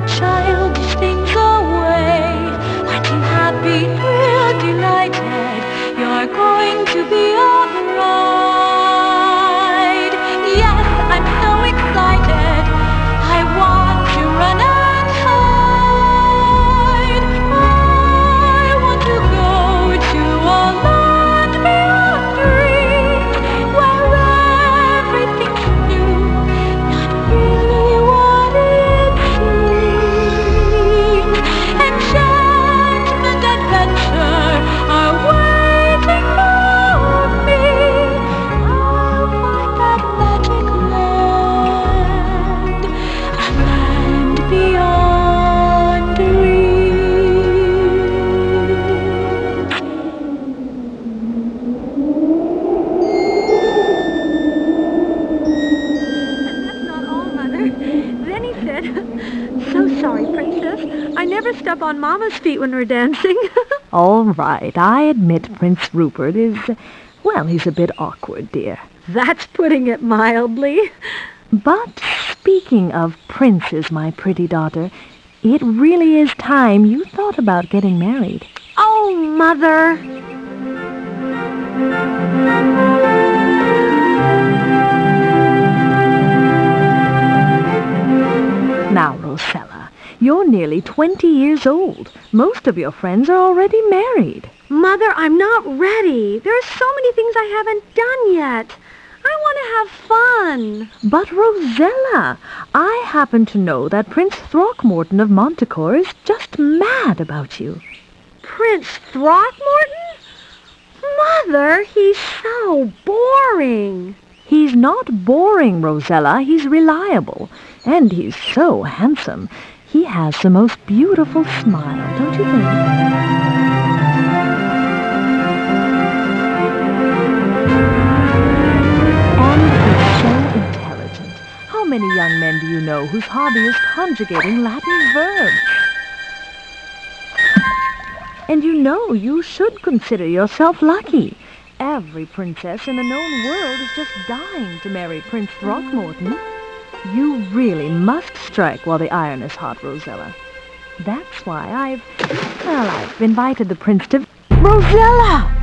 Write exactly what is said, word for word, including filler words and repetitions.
childish things away. Fighting happy, thrilled, delighted, you're going to be a bride. Yes, I'm so excited, I want to run and hide. I want to go to a land beyond dreams, where everything's new, not really what it seems. Enchantment, adventure are waiting for me. I'll find that magic land, a land beyond dreams. That's not all, Mother. Then he said, "So sorry, Princess. I never step on Mama's feet when we're dancing." All right, I admit Prince Rupert is, well, he's a bit awkward, dear. That's putting it mildly. But speaking of princes, my pretty daughter, it really is time you thought about getting married. Oh, Mother. Now, Rosella, you're nearly twenty years old. Most of your friends are already married. Mother, I'm not ready. There are so many things I haven't done yet. I want to have fun. But, Rosella, I happen to know that Prince Throckmorton of Montecore is just mad about you. Prince Throckmorton? Mother, he's so boring. He's not boring, Rosella. He's reliable. And he's so handsome. He has the most beautiful smile, don't you think? And he's so intelligent. How many young men do you know whose hobby is conjugating Latin verbs? And you know you should consider yourself lucky. Every princess in the known world is just dying to marry Prince Throckmorton. You really must strike while the iron is hot, Rosella. That's why I've, well, I've invited the prince to... Rosella!